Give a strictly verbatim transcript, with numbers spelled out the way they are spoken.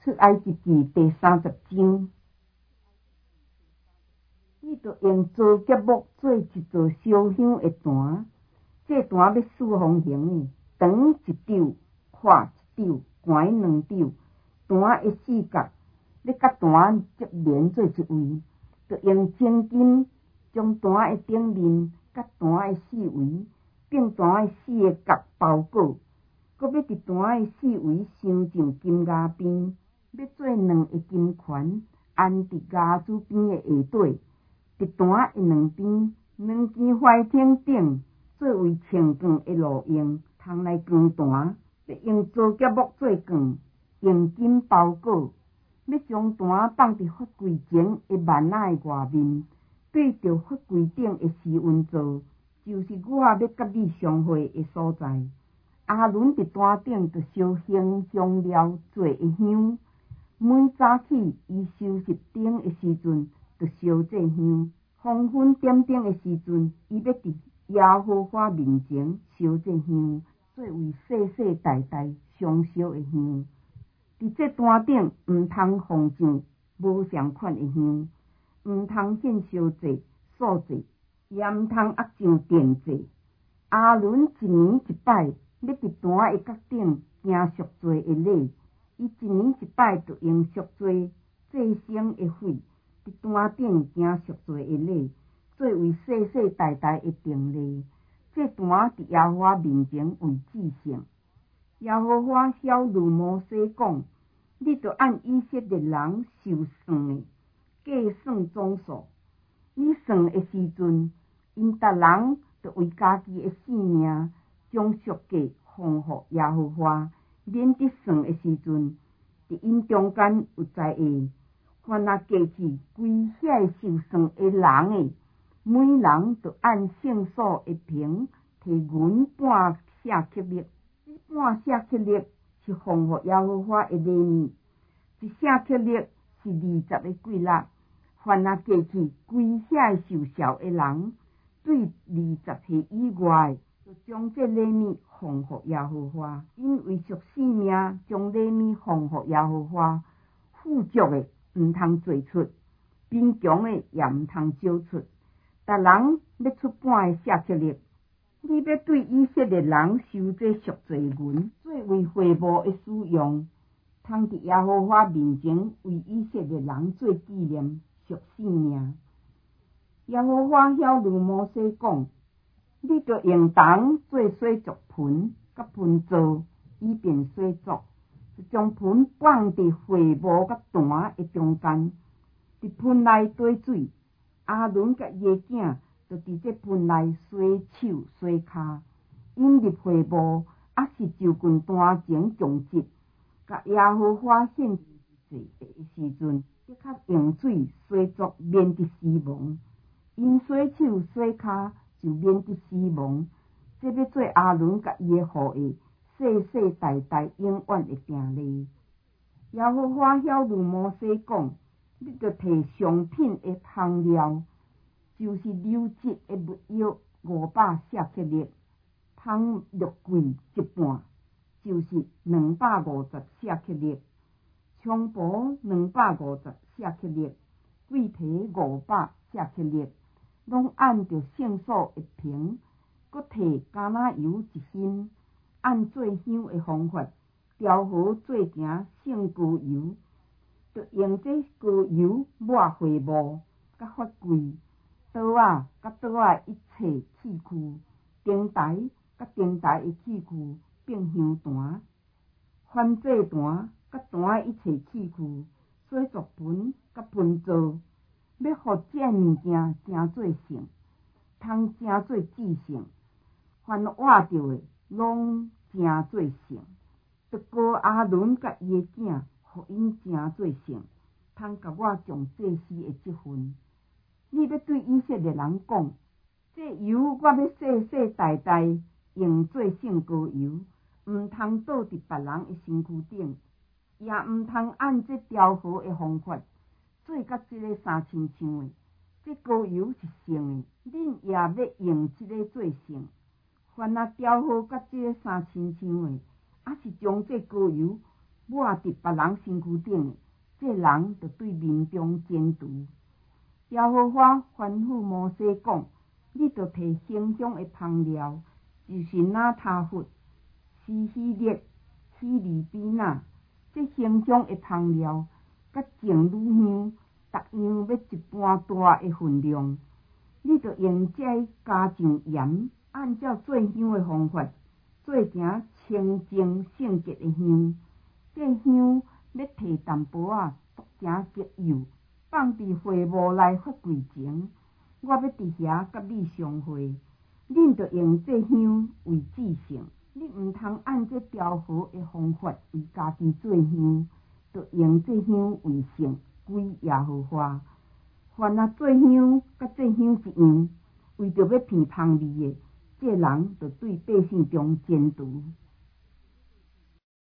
出埃及记第三十章，伊就用做结木做一座烧香的坛，这坛要四方形的，长一丈，宽一丈，悬两丈。坛的四角要甲坛接连做一位，就用精金将坛的顶面甲坛的四围，并坛的四个角包裹。搁要伫坛的四围镶上金牙边，要做两个金环，安伫牙珠边的下底。伫坛的两边，两件花艇顶作为穿杠的路用，通来扛坛。要用做结木做杠，用金包裹。要将坛放伫佛柜前的幔仔的外面，对着佛柜顶的施温座，就是我要甲你相会的所在。阿伦伫坛顶就烧香香料做的香，每早起伊收拾灯的时阵，就烧这香。黄昏点灯的时阵，伊要伫耶和华面前烧这香，作为世世代代相烧的香。伫这坛顶毋通放上无相款的香，毋通献烧祭、素祭，也毋通压上奠祭。阿伦一年一摆要伫坛的角顶行赎罪的礼，伊一年一摆就用赎罪祭牲的血伫坛顶行赎罪的礼，作为世世代代的定例。这坛伫耶和华面前为至圣。耶和华晓諭摩西讲：你着按以色列人受算的计算总数。你算的时阵，因逐人着为家己的性命，将赎价奉互耶和华。免得算的时阵，伫因中间有在下，凡若加去规遐受算的人的，每人着按圣数的平，摕银半舍克勒。这半舍克勒是奉互耶和华的礼物，一舍克勒是二十个几粒。凡若加去规遐受烧的人，对二十岁以外，就将这礼物奉互耶和华。因为赎性命，将礼物奉互耶和华。富足的毋通做出，贫穷的也毋通少出。逐人要出半个舍克勒。你要对以色列人收这赎罪银，作为会幕的使用，通伫耶和华面前为以色列人做纪念，赎性命。耶和华晓谕摩西讲：你着用铜做洗足盆，甲盆座，以便洗足。就将盆放伫会幕甲坛的中间，伫盆内堆水。阿伦甲伊的囝就伫这盆内洗手洗骹。因入会幕，还是就近坛前将祭，甲耶和华献祭的时阵，即刻用水洗足，免得死亡。因洗手洗骹就免得死亡。这要做阿伦甲伊的后裔世世代代永远的定例。耶和华晓谕摩西讲：你着摕上品的香料，就是流质的物药五百舍克勒，香肉桂一半，就是两百五十舍克勒，菖蒲两百五十舍克勒，桂皮五百舍克勒，拢按着圣数一瓶。搁摕橄榄油一斤，按做香的方法调和做成圣膏油，就用这膏油抹会幕甲法柜、桌仔甲桌仔一切器具、灯台甲灯台的器具，并香坛、燔祭坛甲坛的一切器具、洗足盆甲盆座，要互这物件成做圣，通成做至圣。凡活着的，拢成做圣。就高阿伦甲伊的囝，互因成做圣，通甲我上祭司的职分。你要对以色列人讲：这油我要世世代代用做圣膏油，毋通倒伫别人的身躯顶，也毋通按这调和的方法做甲这个相亲像的。这膏油是圣的，恁也要用这个做圣。凡若调和甲这个相亲像的，还是将这膏油抹伫别人身躯顶的，这人就对民众监督。耶和华吩咐摩西讲：你着摕馨香的香料，就是纳他弗、西希列、希利比纳，这馨香的香料，甲净乳香，逐样要一般大的分量。你着用这加上盐，按照做香的方法，做成清净圣洁的香。这香要摕淡薄仔剁成极幼，放伫会幕内发柜前。我要伫遐甲你相会，恁着用这香为至圣。你毋通按这调和的方法为家己做香，着用这香为圣，归耶和华。凡啊做香甲做香一样，为着要闻香味的，这人就对百姓中监督。